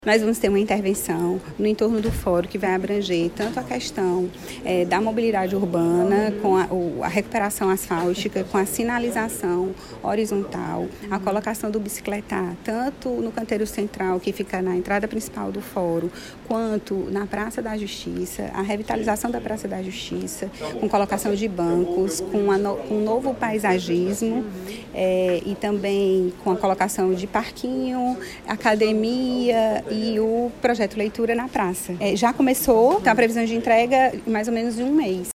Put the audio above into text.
Nós vamos ter uma intervenção no entorno do fórum que vai abranger tanto a questão da mobilidade urbana, com a recuperação asfáltica, com a sinalização horizontal, a colocação do bicicletar, tanto no canteiro central, que fica na entrada principal do fórum, quanto na Praça da Justiça, a revitalização da Praça da Justiça, com colocação de bancos, com um novo paisagismo e também com a colocação de parquinho, academia e o projeto Leitura na Praça. Já começou, está a previsão de entrega em mais ou menos um mês.